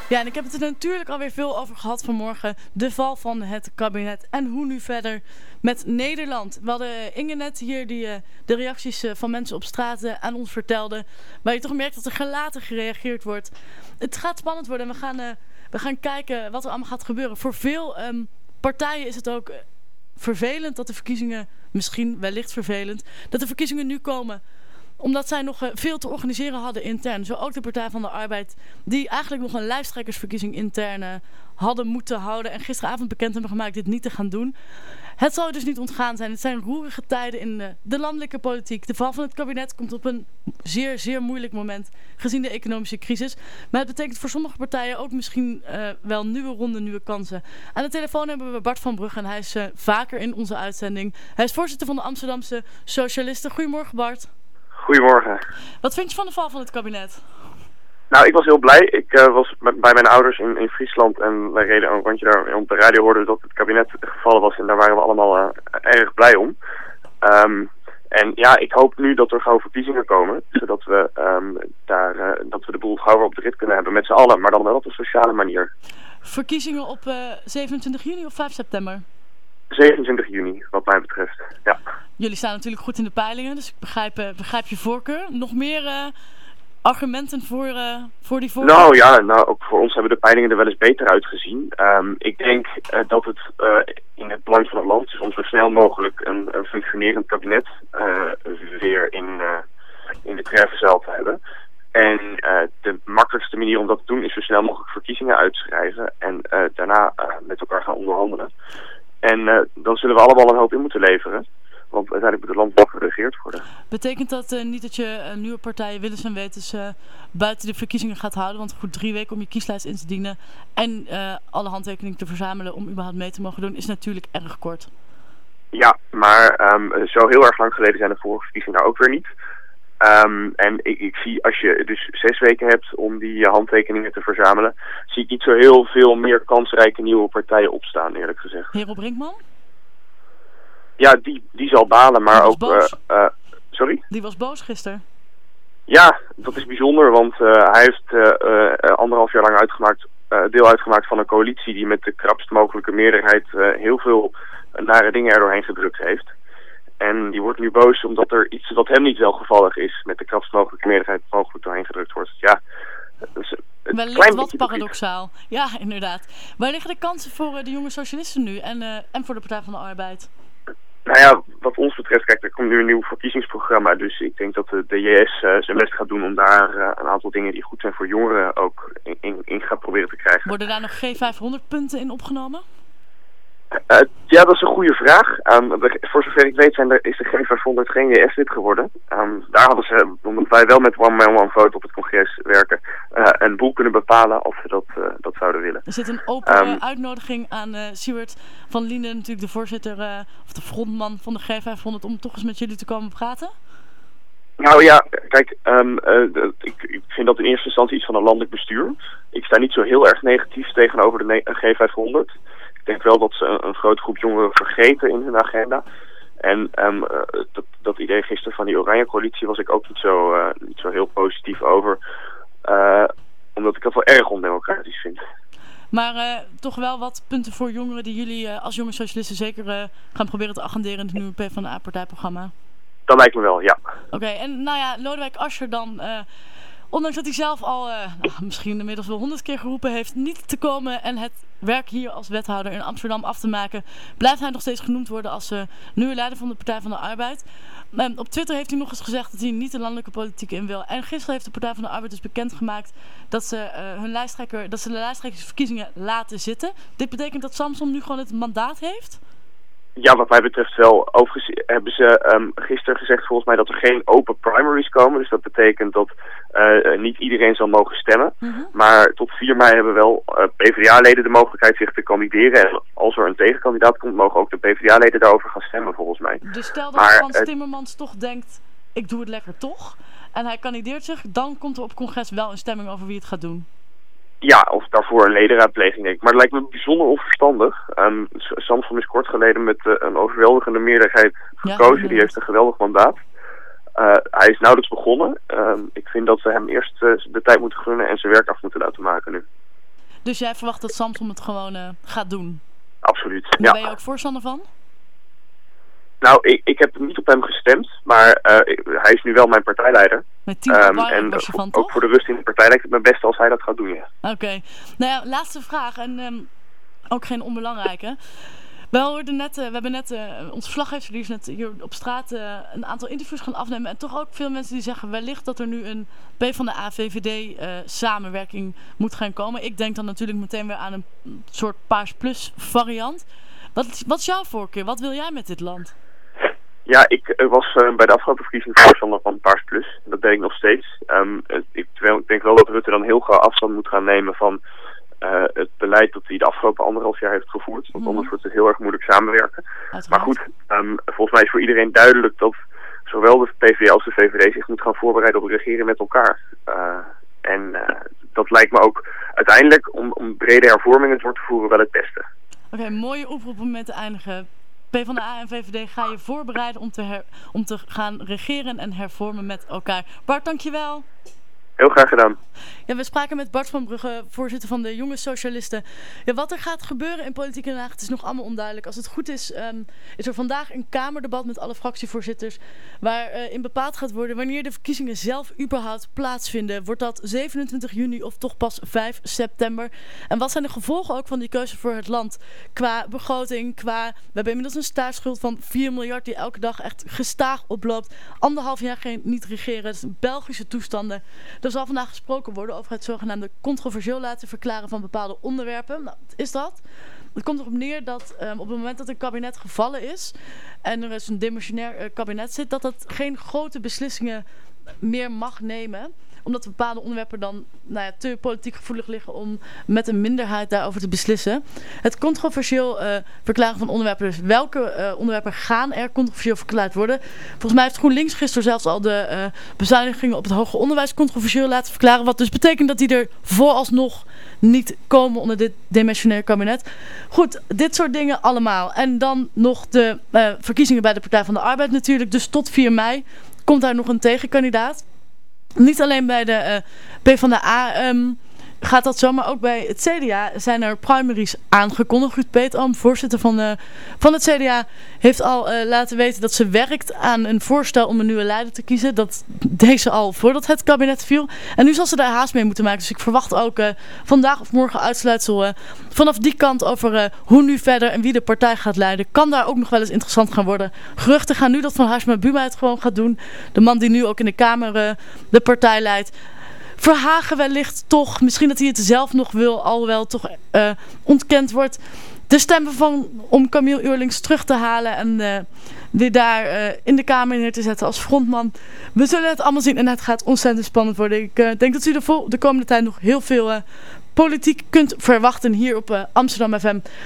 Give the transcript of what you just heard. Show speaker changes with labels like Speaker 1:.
Speaker 1: Ja, en ik heb het er natuurlijk alweer veel over gehad vanmorgen. De val van het kabinet en hoe nu verder met Nederland. We hadden Inge net hier die de reacties van mensen op straat aan ons vertelde. Waar je toch merkt dat er gelaten gereageerd wordt. Het gaat spannend worden en we gaan kijken wat er allemaal gaat gebeuren. Voor veel partijen is het ook vervelend dat de verkiezingen, misschien wellicht vervelend, dat de verkiezingen nu komen. Omdat zij nog veel te organiseren hadden intern. Zo ook de Partij van de Arbeid. Die eigenlijk nog een lijsttrekkersverkiezing intern hadden moeten houden. En gisteravond bekend hebben gemaakt dit niet te gaan doen. Het zal dus niet ontgaan zijn. Het zijn roerige tijden in de landelijke politiek. De val van het kabinet komt op een zeer, zeer moeilijk moment. Gezien de economische crisis. Maar het betekent voor sommige partijen ook misschien wel nieuwe ronden, nieuwe kansen. Aan de telefoon hebben we Bart van Brugge. En hij is vaker in onze uitzending. Hij is voorzitter van de Amsterdamse Socialisten. Goedemorgen Bart.
Speaker 2: Goedemorgen.
Speaker 1: Wat vind je van de val van het kabinet?
Speaker 2: Nou, ik was heel blij. Ik was bij mijn ouders in Friesland en wij reden een rondje daar. En op de radio hoorden we dat het kabinet gevallen was en daar waren we allemaal erg blij om. En ja, ik hoop nu dat er gauw verkiezingen komen, zodat we dat we de boel gauw weer op de rit kunnen hebben met z'n allen, maar dan wel op een sociale manier.
Speaker 1: Verkiezingen op 27 juni of 5 september?
Speaker 2: 27 juni, wat mij betreft, ja.
Speaker 1: Jullie staan natuurlijk goed in de peilingen, dus ik begrijp je voorkeur. Nog meer argumenten voor die voorkeur?
Speaker 2: Nou ja, ook voor ons hebben de peilingen er wel eens beter uitgezien. Ik denk dat het in het belang van het land is om zo snel mogelijk een functionerend kabinet weer in de treffenzaal te hebben. En de makkelijkste manier om dat te doen is zo snel mogelijk verkiezingen uitschrijven en daarna met elkaar gaan onderhandelen. En dan zullen we allemaal een hoop in moeten leveren. Want uiteindelijk moet het land wel geregeerd worden.
Speaker 1: Betekent dat niet dat je nieuwe partijen willens en wetens buiten de verkiezingen gaat houden? Want goed, 3 weken om je kieslijst in te dienen en alle handtekeningen te verzamelen om überhaupt mee te mogen doen is natuurlijk erg kort.
Speaker 2: Ja, maar zo heel erg lang geleden zijn de vorige verkiezingen nou ook weer niet. En ik zie, als je dus 6 weken hebt om die handtekeningen te verzamelen, zie ik niet zo heel veel meer kansrijke nieuwe partijen opstaan, eerlijk gezegd.
Speaker 1: Hero Brinkman?
Speaker 2: Ja, die zal balen, maar ook... sorry?
Speaker 1: Die was boos gisteren.
Speaker 2: Ja, dat is bijzonder, want hij heeft 1,5 jaar lang deel uitgemaakt van een coalitie die met de krapst mogelijke meerderheid heel veel nare dingen er doorheen gedrukt heeft. En die wordt nu boos omdat er iets wat hem niet welgevallig is met de krapst mogelijke meerderheid mogelijk doorheen gedrukt wordt. Ja, dus
Speaker 1: wellicht wat paradoxaal. Ja, inderdaad. Waar liggen de kansen voor de jonge socialisten nu en voor de Partij van de Arbeid?
Speaker 2: Nou ja, wat ons betreft, kijk, er komt nu een nieuw verkiezingsprogramma. Dus ik denk dat de JS zijn best gaat doen om daar een aantal dingen die goed zijn voor jongeren ook in gaat proberen te krijgen.
Speaker 1: Worden daar nog G500 punten in opgenomen?
Speaker 2: Ja, dat is een goede vraag. Voor zover ik weet is de G500 geen JS-lid geworden. Daar hadden ze, omdat wij wel met One Man One Vote op het congres werken, een boel kunnen bepalen of ze dat zouden willen.
Speaker 1: Er zit een open uitnodiging aan Siewert van Lienen, natuurlijk de voorzitter of de frontman van de G500, om toch eens met jullie te komen praten?
Speaker 2: Nou ja, kijk, ik vind dat in eerste instantie iets van een landelijk bestuur. Ik sta niet zo heel erg negatief tegenover de G500. Ik denk wel dat ze een grote groep jongeren vergeten in hun agenda. En dat idee gisteren van die Oranje Coalitie was ik ook niet zo heel positief over. Omdat ik dat wel erg ondemocratisch vind.
Speaker 1: Maar toch wel wat punten voor jongeren die jullie als jonge socialisten zeker gaan proberen te agenderen in het nieuwe PvdA-partijprogramma?
Speaker 2: Dat lijkt me wel, ja.
Speaker 1: Oké, en nou ja, Lodewijk Asscher dan... ondanks dat hij zelf al misschien inmiddels wel 100 keer geroepen heeft niet te komen en het werk hier als wethouder in Amsterdam af te maken, blijft hij nog steeds genoemd worden als nieuwe leider van de Partij van de Arbeid. Op Twitter heeft hij nog eens gezegd dat hij niet de landelijke politiek in wil. En gisteren heeft de Partij van de Arbeid dus bekendgemaakt dat ze de lijsttrekkersverkiezingen laten zitten. Dit betekent dat Samson nu gewoon het mandaat heeft?
Speaker 2: Ja, wat mij betreft wel. Overigens hebben ze gisteren gezegd volgens mij dat er geen open primaries komen. Dus dat betekent dat niet iedereen zal mogen stemmen. Mm-hmm. Maar tot 4 mei hebben wel PvdA-leden de mogelijkheid zich te kandideren. En als er een tegenkandidaat komt, mogen ook de PvdA-leden daarover gaan stemmen volgens mij.
Speaker 1: Dus stel dat Frans Timmermans toch denkt, ik doe het lekker toch. En hij kandideert zich, dan komt er op congres wel een stemming over wie het gaat doen.
Speaker 2: Ja, of daarvoor een ledenraadpleging, denk ik. Maar het lijkt me bijzonder onverstandig. Samson is kort geleden met een overweldigende meerderheid gekozen. Die heeft een geweldig mandaat. Hij is nauwelijks begonnen. Ik vind dat we hem eerst de tijd moeten gunnen en zijn werk af moeten laten maken nu.
Speaker 1: Dus jij verwacht dat Samsom het gewoon gaat doen?
Speaker 2: Absoluut,
Speaker 1: En
Speaker 2: ja.
Speaker 1: ben je ook voorstander van?
Speaker 2: Nou, ik heb niet op hem gestemd, maar hij is nu wel mijn partijleider.
Speaker 1: Met 10 Bayern
Speaker 2: en
Speaker 1: was je van, toch?
Speaker 2: ook voor de rust in de partij lijkt het me best als hij dat gaat doen, ja.
Speaker 1: Oké. Nou ja, laatste vraag en ook geen onbelangrijke. We hebben net onze verslaggever die is net hier op straat een aantal interviews gaan afnemen. En toch ook veel mensen die zeggen wellicht dat er nu een PvdA-VVD samenwerking moet gaan komen. Ik denk dan natuurlijk meteen weer aan een soort Paars Plus variant. Wat is jouw voorkeur? Wat wil jij met dit land?
Speaker 2: Ja, ik was bij de afgelopen verkiezing voorstander van Paars Plus. Dat ben ik nog steeds. Ik denk wel dat Rutte dan heel gauw afstand moet gaan nemen van het beleid dat hij de afgelopen 1,5 jaar heeft gevoerd. Want anders wordt het heel erg moeilijk samenwerken.
Speaker 1: Uiteraard.
Speaker 2: Maar goed, volgens mij is voor iedereen duidelijk dat zowel de PvdA als de VVD zich moet gaan voorbereiden op regeren met elkaar. Dat lijkt me ook uiteindelijk om brede hervormingen door te voeren wel het beste.
Speaker 1: Oké, mooie oproep om mee te eindigen. PvdA en VVD ga je voorbereiden om te gaan regeren en hervormen met elkaar. Bart, dankjewel.
Speaker 2: Heel graag gedaan.
Speaker 1: Ja, we spraken met Bart van Brugge, voorzitter van de Jonge Socialisten. Ja, wat er gaat gebeuren in Politiek Den Haag, het is nog allemaal onduidelijk. Als het goed is, is er vandaag een kamerdebat met alle fractievoorzitters, waarin bepaald gaat worden wanneer de verkiezingen zelf überhaupt plaatsvinden. Wordt dat 27 juni of toch pas 5 september? En wat zijn de gevolgen ook van die keuze voor het land? Qua begroting, we hebben inmiddels een staatsschuld van 4 miljard die elke dag echt gestaag oploopt. 1,5 jaar niet regeren, dat is een Belgische toestanden. Er zal vandaag gesproken worden over het zogenaamde controversieel laten verklaren van bepaalde onderwerpen. Nou, wat is dat? Het komt erop neer dat op het moment dat een kabinet gevallen is en er dus een demissionair kabinet zit, dat dat geen grote beslissingen meer mag nemen. Omdat bepaalde onderwerpen dan te politiek gevoelig liggen om met een minderheid daarover te beslissen. Het controversieel verklaren van onderwerpen. Dus welke onderwerpen gaan er controversieel verklaard worden? Volgens mij heeft GroenLinks gisteren zelfs al de bezuinigingen op het hoger onderwijs controversieel laten verklaren. Wat dus betekent dat die er vooralsnog niet komen onder dit demissionair kabinet. Goed, dit soort dingen allemaal. En dan nog de verkiezingen bij de Partij van de Arbeid natuurlijk. Dus tot 4 mei komt daar nog een tegenkandidaat. Niet alleen bij de PvdA gaat dat zo, maar ook bij het CDA zijn er primaries aangekondigd. Ruud Peetalm, voorzitter van het CDA, heeft al laten weten dat ze werkt aan een voorstel om een nieuwe leider te kiezen. Dat deed ze al voordat het kabinet viel. En nu zal ze daar haast mee moeten maken. Dus ik verwacht ook vandaag of morgen uitsluitsel vanaf die kant over hoe nu verder en wie de partij gaat leiden. Kan daar ook nog wel eens interessant gaan worden. Geruchten gaan nu dat Van Haarsma Buma het gewoon gaat doen. De man die nu ook in de Kamer de partij leidt. Verhagen wellicht toch, misschien dat hij het zelf nog wil, alhoewel toch ontkend wordt, de stemmen om Camille Eurlings terug te halen en die daar in de Kamer neer te zetten als frontman. We zullen het allemaal zien en het gaat ontzettend spannend worden. Ik denk dat u de komende tijd nog heel veel politiek kunt verwachten hier op Amsterdam FM.